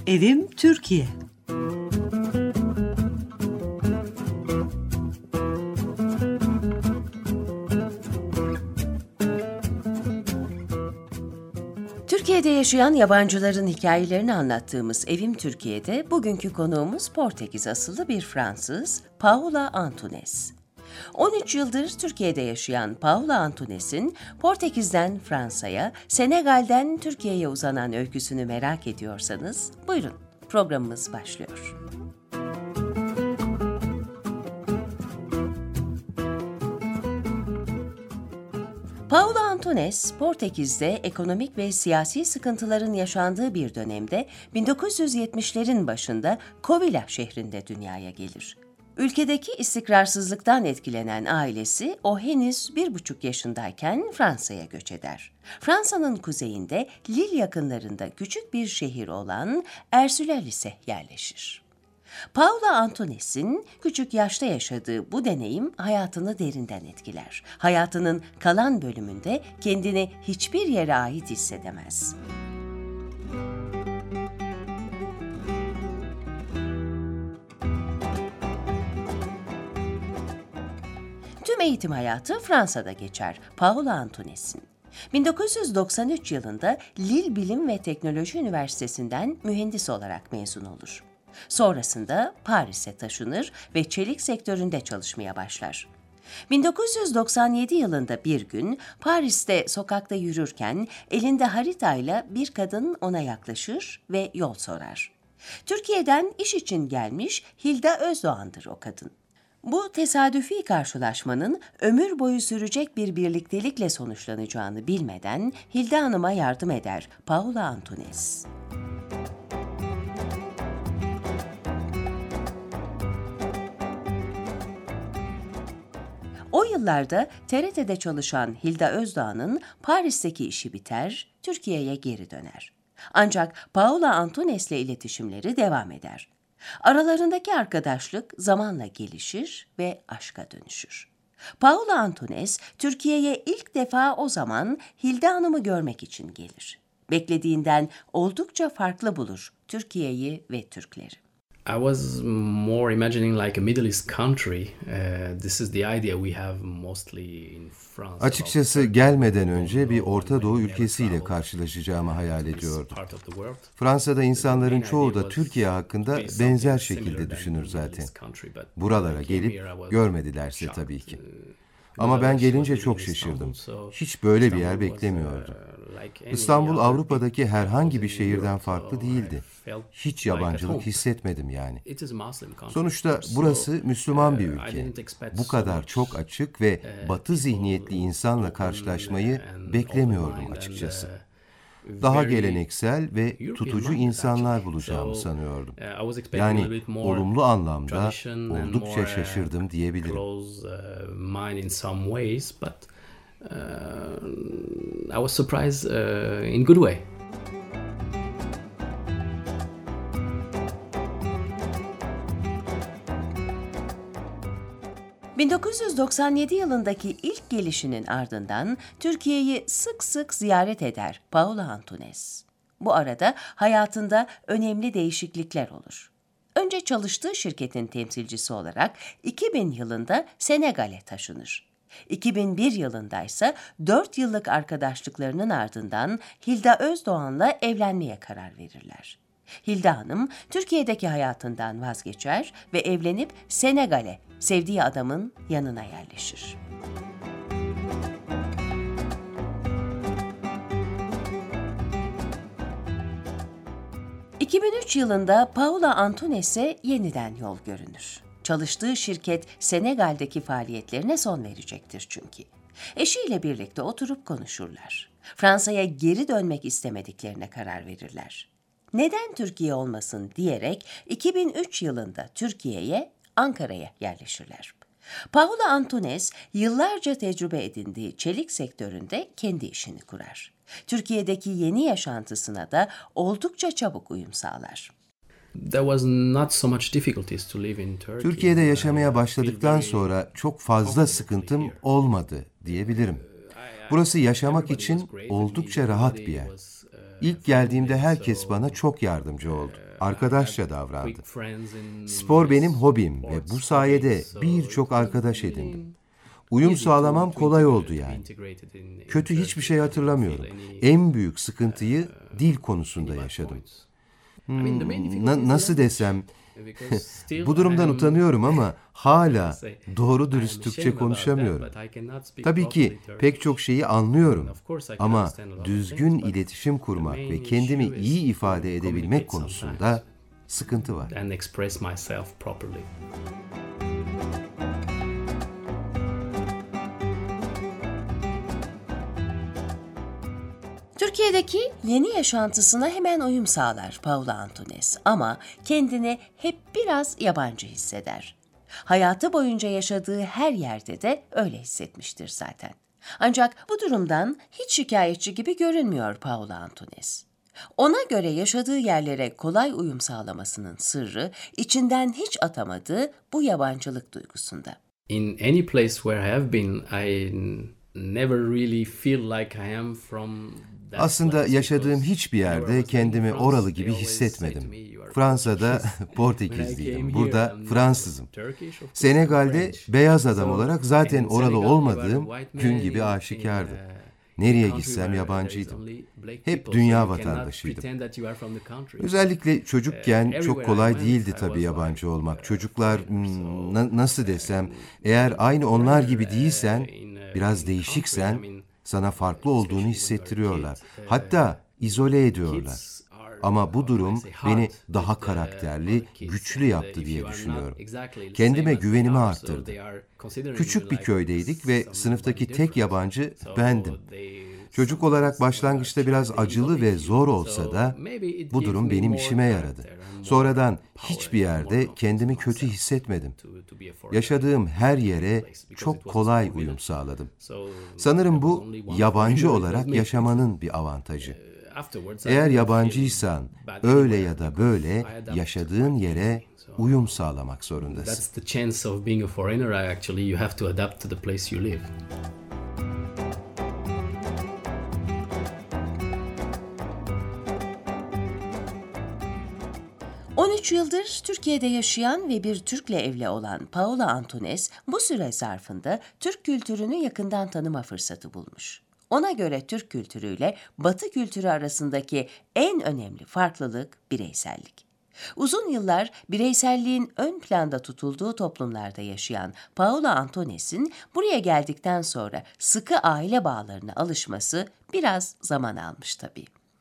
Evim Türkiye. Türkiye'de yaşayan yabancıların hikayelerini anlattığımız Evim Türkiye'de bugünkü konuğumuz Portekiz asıllı bir Fransız, Paula Antunes. 13 yıldır Türkiye'de yaşayan Paula Antunes'in Portekiz'den Fransa'ya, Senegal'den Türkiye'ye uzanan öyküsünü merak ediyorsanız buyurun, programımız başlıyor. Paula Antunes, Portekiz'de ekonomik ve siyasi sıkıntıların yaşandığı bir dönemde 1970'lerin başında Covila şehrinde dünyaya gelir. Ülkedeki istikrarsızlıktan etkilenen ailesi o henüz 1,5 yaşındayken Fransa'ya göç eder. Fransa'nın kuzeyinde Lille yakınlarında küçük bir şehir olan Erzulal'e yerleşir. Paula Antunes'in küçük yaşta yaşadığı bu deneyim hayatını derinden etkiler. Hayatının kalan bölümünde kendini hiçbir yere ait hissedemez. Tüm eğitim hayatı Fransa'da geçer Paula Antunes'in. 1993 yılında Lille Bilim ve Teknoloji Üniversitesi'nden mühendis olarak mezun olur. Sonrasında Paris'e taşınır ve çelik sektöründe çalışmaya başlar. 1997 yılında bir gün Paris'te sokakta yürürken elinde haritayla bir kadın ona yaklaşır ve yol sorar. Türkiye'den iş için gelmiş Hilda Özdoğan'dır o kadın. Bu tesadüfi karşılaşmanın ömür boyu sürecek bir birliktelikle sonuçlanacağını bilmeden Hilda Hanım'a yardım eder Paula Antunes. O yıllarda TRT'de çalışan Hilda Özdoğan'ın Paris'teki işi biter, Türkiye'ye geri döner. Ancak Paula Antunes'le iletişimleri devam eder. Aralarındaki arkadaşlık zamanla gelişir ve aşka dönüşür. Paula Antunes, Türkiye'ye ilk defa o zaman Hilda Hanım'ı görmek için gelir. Beklediğinden oldukça farklı bulur Türkiye'yi ve Türkleri. I was more imagining like a Middle East country. This is the idea we have mostly in France. Açıkçası gelmeden önce bir Orta Doğu ülkesiyle karşılaşacağımı hayal ediyordum. Fransa'da insanların çoğu da Türkiye hakkında benzer şekilde düşünür zaten. Buralara gelip görmedilerse tabii ki. Ama ben gelince çok şaşırdım. Hiç böyle bir yer beklemiyordum. İstanbul Avrupa'daki herhangi bir şehirden farklı değildi. Hiç yabancılık hissetmedim yani. Sonuçta burası Müslüman bir ülke. Bu kadar çok açık ve batı zihniyetli insanla karşılaşmayı beklemiyordum açıkçası. Daha geleneksel ve tutucu insanlar bulacağımı sanıyordum. Yani olumlu anlamda oldukça şaşırdım diyebilirim. I was surprised in good way. ...1997 yılındaki ilk gelişinin ardından Türkiye'yi sık sık ziyaret eder Paula Antunes. Bu arada hayatında önemli değişiklikler olur. Önce çalıştığı şirketin temsilcisi olarak 2000 yılında Senegal'e taşınır. 2001 yılında ise 4 yıllık arkadaşlıklarının ardından Hilda Özdoğan'la evlenmeye karar verirler. Hilda Hanım Türkiye'deki hayatından vazgeçer ve evlenip Senegal'e, sevdiği adamın yanına yerleşir. ...2003 yılında Paula Antunes'e yeniden yol görünür. Çalıştığı şirket Senegal'deki faaliyetlerine son verecektir çünkü. Eşiyle birlikte oturup konuşurlar. Fransa'ya geri dönmek istemediklerine karar verirler. Neden Türkiye olmasın diyerek 2003 yılında Türkiye'ye, Ankara'ya yerleşirler. Paula Antunes yıllarca tecrübe edindiği çelik sektöründe kendi işini kurar. Türkiye'deki yeni yaşantısına da oldukça çabuk uyum sağlar. Türkiye'de yaşamaya başladıktan sonra çok fazla sıkıntım olmadı diyebilirim. Burası yaşamak için oldukça rahat bir yer. İlk geldiğimde herkes bana çok yardımcı oldu. arkadaşça davrandı. Spor benim hobim ve bu sayede birçok arkadaş edindim. Uyum sağlamam kolay oldu yani. Kötü hiçbir şey hatırlamıyorum. En büyük sıkıntıyı dil konusunda yaşadım. Nasıl desem, bu durumdan utanıyorum ama hala doğru dürüst Türkçe konuşamıyorum. Tabii ki pek çok şeyi anlıyorum ama düzgün iletişim kurmak ve kendimi iyi ifade edebilmek konusunda sıkıntı var. Türkiye'deki yeni yaşantısına hemen uyum sağlar Paula Antunes ama kendini hep biraz yabancı hisseder. Hayatı boyunca yaşadığı her yerde de öyle hissetmiştir zaten. Ancak bu durumdan hiç şikayetçi gibi görünmüyor Paula Antunes. Ona göre yaşadığı yerlere kolay uyum sağlamasının sırrı içinden hiç atamadığı bu yabancılık duygusunda. In any place where I have been, I never really feel like I am from. Aslında yaşadığım hiçbir yerde kendimi oralı gibi hissetmedim. Fransa'da Portekizliyim, burada Fransızım. Senegal'de beyaz adam olarak zaten oralı olmadığım gün gibi aşikardı. Nereye gitsem yabancıydım. Hep dünya vatandaşıydım. Özellikle çocukken çok kolay değildi tabii yabancı olmak. Çocuklar, nasıl desem, eğer aynı onlar gibi değilsen, biraz değişiksen, sana farklı olduğunu hissettiriyorlar. Hatta izole ediyorlar. Ama bu durum beni daha karakterli, güçlü yaptı diye düşünüyorum. Kendime güvenimi arttırdı. Küçük bir köydeydik ve sınıftaki tek yabancı bendim. Çocuk olarak başlangıçta biraz acılı ve zor olsa da bu durum benim işime yaradı. Sonradan hiçbir yerde kendimi kötü hissetmedim. Yaşadığım her yere çok kolay uyum sağladım. Sanırım bu yabancı olarak yaşamanın bir avantajı. Eğer yabancıysan öyle ya da böyle yaşadığın yere uyum sağlamak zorundasın. 13 yıldır Türkiye'de yaşayan ve bir Türk'le evli olan Paula Antunes bu süre zarfında Türk kültürünü yakından tanıma fırsatı bulmuş. Ona göre Türk kültürüyle Batı kültürü arasındaki en önemli farklılık bireysellik. Uzun yıllar bireyselliğin ön planda tutulduğu toplumlarda yaşayan Paula Antunes'in buraya geldikten sonra sıkı aile bağlarına alışması biraz zaman almış tabii.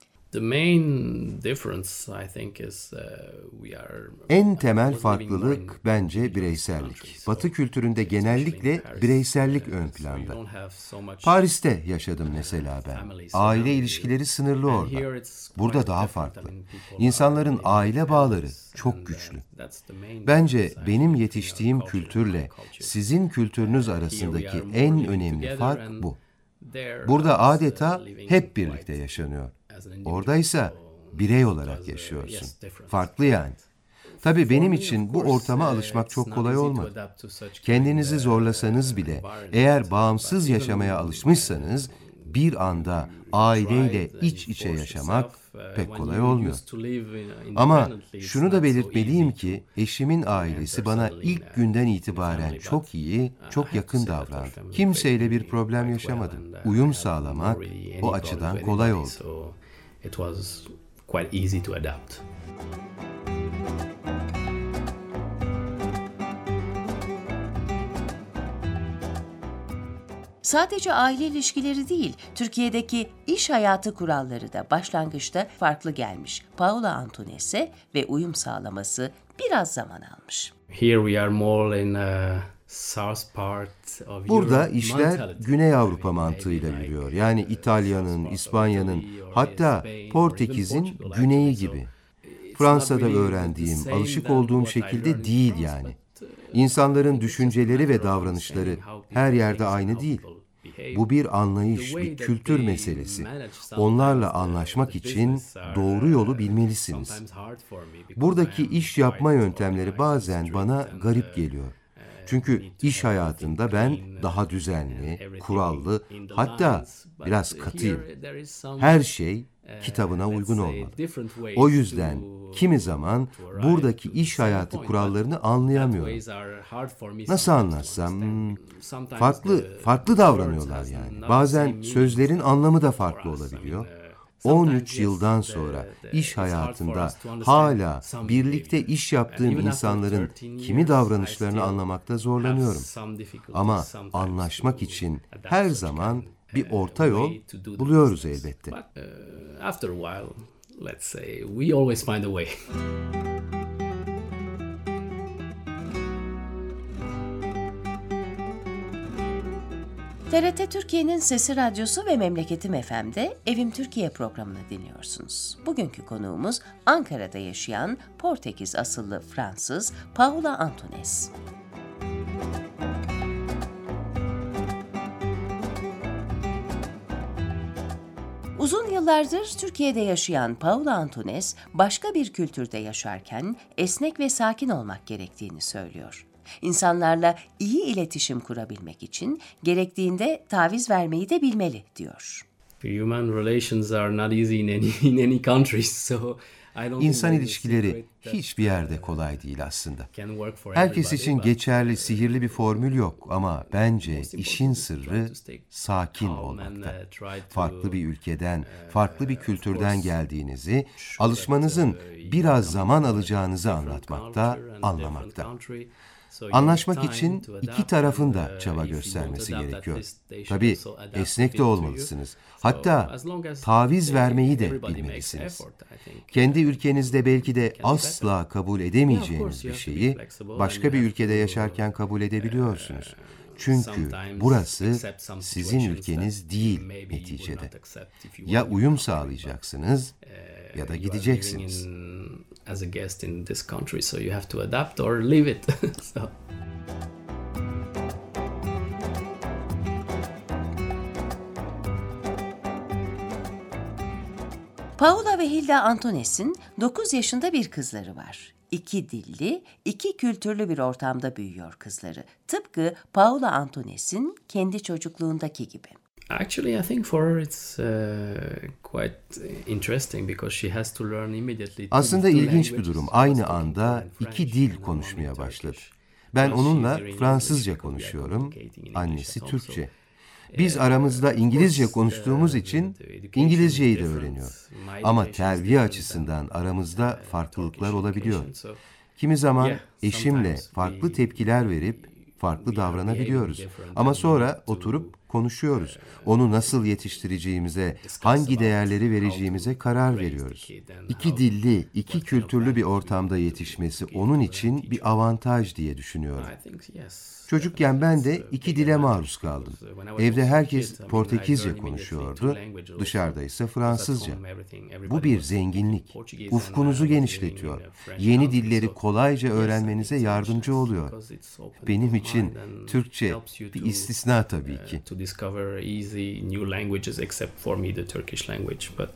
En temel farklılık bence bireysellik. Batı kültüründe genellikle bireysellik ön planda. Paris'te yaşadım mesela ben. Aile ilişkileri sınırlı orada. Burada daha farklı. İnsanların aile bağları çok güçlü. Bence benim yetiştiğim kültürle sizin kültürünüz arasındaki en önemli fark bu. Burada adeta hep birlikte yaşanıyor. Oradaysa birey olarak yaşıyorsun. Farklı yani. Tabii benim için bu ortama alışmak çok kolay olmadı. Kendinizi zorlasanız bile eğer bağımsız yaşamaya alışmışsanız bir anda aileyle iç içe yaşamak pek kolay olmuyor. Ama şunu da belirtmeliyim ki eşimin ailesi bana ilk günden itibaren çok iyi, çok yakın davrandı. Kimseyle bir problem yaşamadım. Uyum sağlamak o açıdan kolay oldu. It was quite easy to adapt. Sadece aile ilişkileri değil, Türkiye'deki iş hayatı kuralları da başlangıçta farklı gelmiş Paula Antunes'e ve uyum sağlaması biraz zaman almış. Here we are more in Burada işler Güney Avrupa mantığıyla yürüyor. Yani İtalya'nın, İspanya'nın, hatta Portekiz'in güneyi gibi. Fransa'da öğrendiğim, alışık olduğum şekilde değil yani. İnsanların düşünceleri ve davranışları her yerde aynı değil. Bu bir anlayış, bir kültür meselesi. Onlarla anlaşmak için doğru yolu bilmelisiniz. Buradaki iş yapma yöntemleri bazen bana garip geliyor. Çünkü iş hayatında ben daha düzenli, kurallı, hatta biraz katıyım. Her şey kitabına uygun olmalı. O yüzden kimi zaman buradaki iş hayatı kurallarını anlayamıyorum. Nasıl anlatsam, farklı davranıyorlar yani. Bazen sözlerin anlamı da farklı olabiliyor. 13 yıldan sonra iş hayatında hala birlikte iş yaptığım insanların kimi davranışlarını anlamakta zorlanıyorum. Ama anlaşmak için her zaman bir orta yol buluyoruz elbette. After a while, let's say, we always find a way. TRT Türkiye'nin Sesi Radyosu ve Memleketim FM'de Evim Türkiye programını dinliyorsunuz. Bugünkü konuğumuz Ankara'da yaşayan Portekiz asıllı Fransız Paula Antunes. Uzun yıllardır Türkiye'de yaşayan Paula Antunes, başka bir kültürde yaşarken esnek ve sakin olmak gerektiğini söylüyor. İnsanlarla iyi iletişim kurabilmek için gerektiğinde taviz vermeyi de bilmeli, diyor. Human relations are not easy in any country, so İnsan ilişkileri hiçbir yerde kolay değil aslında. Herkes için geçerli, sihirli bir formül yok ama bence işin sırrı sakin olmakta. Farklı bir ülkeden, farklı bir kültürden geldiğinizi, alışmanızın biraz zaman alacağınızı anlatmakta, anlamakta. Anlaşmak için iki tarafın da çaba göstermesi gerekiyor. Tabii esnek de olmalısınız. Hatta taviz vermeyi de bilmelisiniz. Kendi ülkenizde belki de asla kabul edemeyeceğiniz bir şeyi başka bir ülkede yaşarken kabul edebiliyorsunuz. Çünkü burası sizin ülkeniz değil neticede. Ya uyum sağlayacaksınız ya da gideceksiniz. As a guest in this country, so you have to adapt or leave it. Paula ve Hilda Antunes'in 9 yaşında bir kızları var. 2 dilli, 2 kültürlü bir ortamda büyüyor kızları. Tıpkı Paula Antunes'in kendi çocukluğundaki gibi. Actually, I think for her it's quite interesting because she has to learn immediately. Aslında ilginç bir durum. Aynı anda 2 dil konuşmaya başladı. Ben onunla Fransızca konuşuyorum, annesi Türkçe. Biz aramızda İngilizce konuştuğumuz için İngilizceyi de öğreniyor. Ama terbiye açısından aramızda farklılıklar olabiliyor. Kimi zaman eşimle farklı tepkiler verip farklı davranabiliyoruz. Ama sonra oturup konuşuyoruz. Onu nasıl yetiştireceğimize, hangi değerleri vereceğimize karar veriyoruz. 2 dilli, 2 kültürlü bir ortamda yetişmesi onun için bir avantaj diye düşünüyorum. Çocukken ben de 2 dile maruz kaldım. Evde herkes Portekizce konuşuyordu, dışarıda ise Fransızca. Bu bir zenginlik. Ufkunuzu genişletiyor. Yeni dilleri kolayca öğrenmenize yardımcı oluyor. Benim için Türkçe bir istisna tabii ki. Discover easy new languages except for me the Turkish language, but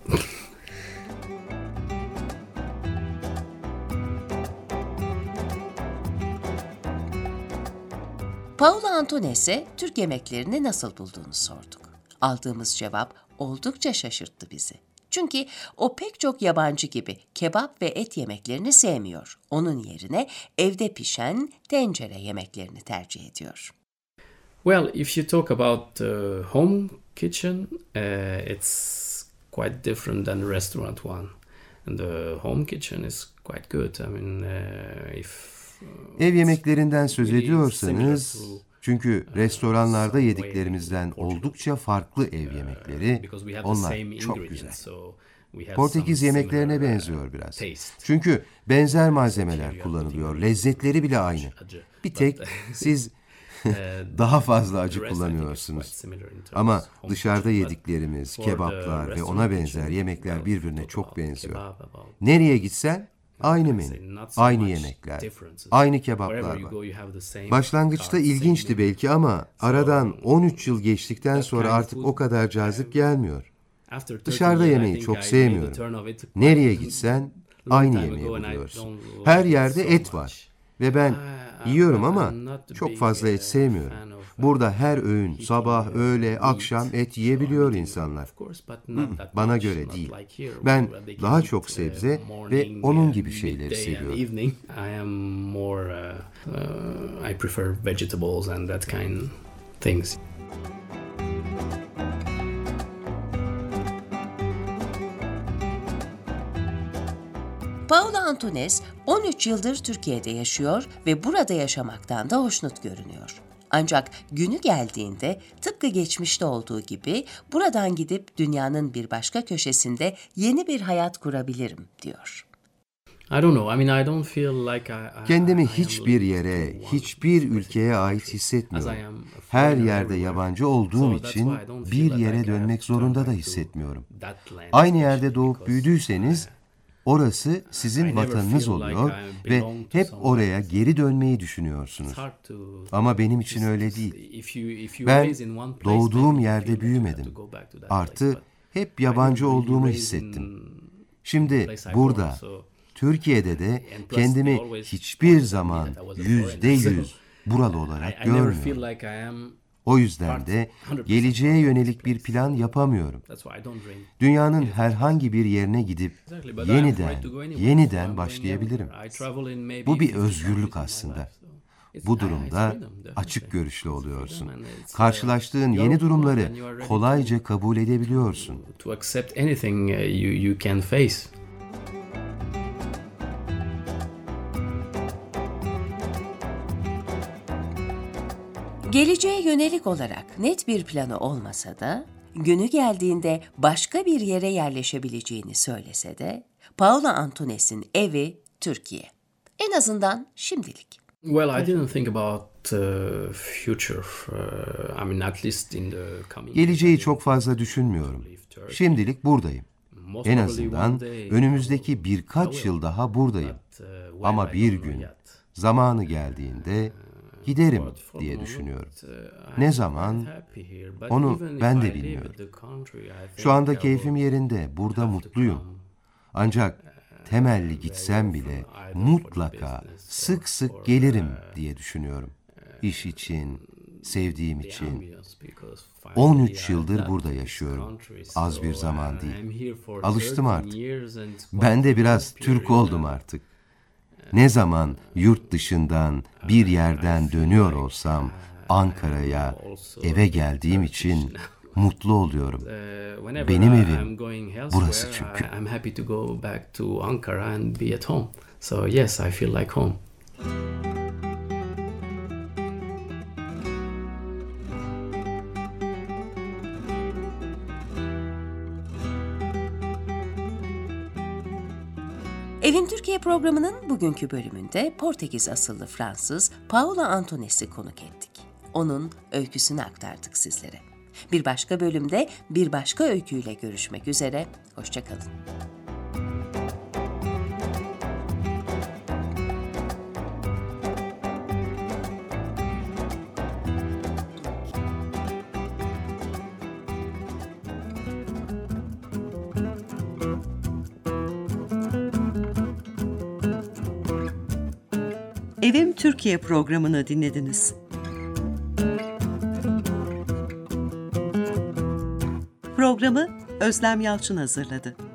Paula Antunes'e Türk yemeklerini nasıl bulduğunu sorduk. Aldığımız cevap oldukça şaşırttı bizi. Çünkü o pek çok yabancı gibi kebap ve et yemeklerini sevmiyor. Onun yerine evde pişen tencere yemeklerini tercih ediyor. Well, if you talk about the home kitchen, it's quite different than the restaurant one. And the home kitchen is quite good. I mean, Ev yemeklerinden söz ediyorsanız, çünkü restoranlarda yediklerimizden oldukça farklı ev yemekleri, onlar çok güzel. Portekiz yemeklerine benziyor biraz. Çünkü benzer malzemeler kullanılıyor, lezzetleri bile aynı. Bir tek siz daha fazla acı kullanıyorsunuz. Ama dışarıda yediklerimiz, kebaplar ve ona benzer yemekler birbirine çok benziyor. Nereye gitsen aynı menü, aynı yemekler, aynı kebaplar var. Başlangıçta ilginçti belki ama aradan 13 yıl geçtikten sonra artık o kadar cazip gelmiyor. Dışarıda yemeği çok sevmiyorum. Nereye gitsen aynı yemeği buluyorsun. Her yerde et var. Ve ben yiyorum ama çok fazla et sevmiyorum. Burada her öğün, sabah, öğle, akşam et yiyebiliyor insanlar. Bana göre değil. Ben daha çok sebze ve onun gibi şeyleri seviyorum. I prefer vegetables and that kind things. Paula Antunes 13 yıldır Türkiye'de yaşıyor ve burada yaşamaktan da hoşnut görünüyor. Ancak günü geldiğinde tıpkı geçmişte olduğu gibi buradan gidip dünyanın bir başka köşesinde yeni bir hayat kurabilirim diyor. Kendimi hiçbir yere, hiçbir ülkeye ait hissetmiyorum. Her yerde yabancı olduğum için bir yere dönmek zorunda da hissetmiyorum. Aynı yerde doğup büyüdüyseniz orası sizin vatanınız oluyor ve hep oraya geri dönmeyi düşünüyorsunuz. Ama benim için öyle değil. Ben doğduğum yerde büyümedim. Artı hep yabancı olduğumu hissettim. Şimdi burada, Türkiye'de de kendimi hiçbir zaman %100 buralı olarak görmüyorum. O yüzden de geleceğe yönelik bir plan yapamıyorum. Dünyanın herhangi bir yerine gidip yeniden başlayabilirim. Bu bir özgürlük aslında. Bu durumda açık görüşlü oluyorsun. Karşılaştığın yeni durumları kolayca kabul edebiliyorsun. Geleceğe yönelik olarak net bir planı olmasa da, günü geldiğinde başka bir yere yerleşebileceğini söylese de, Paula Antunes'in evi Türkiye. En azından şimdilik. Well, I didn't think about future. At least in the coming. Geleceği çok fazla düşünmüyorum. Şimdilik buradayım. En azından önümüzdeki birkaç yıl daha buradayım. Ama bir gün, zamanı geldiğinde giderim diye düşünüyorum. Ne zaman? Onu ben de bilmiyorum. Şu anda keyfim yerinde, burada mutluyum. Ancak temelli gitsem bile mutlaka sık sık gelirim diye düşünüyorum. İş için, sevdiğim için. 13 yıldır burada yaşıyorum. Az bir zaman değil. Alıştım artık. Ben de biraz Türk oldum artık. Ne zaman yurt dışından bir yerden dönüyor olsam Ankara'ya, eve geldiğim için mutlu oluyorum. Benim evim burası çünkü. I'm happy to go back to Ankara and be at home. So yes, I feel like home. Evim Türkiye programının bugünkü bölümünde Portekiz asıllı Fransız Paula Antunes'i konuk ettik. Onun öyküsünü aktardık sizlere. Bir başka bölümde bir başka öyküyle görüşmek üzere. Hoşça kalın. Evim Türkiye programını dinlediniz. Programı Özlem Yalçın hazırladı.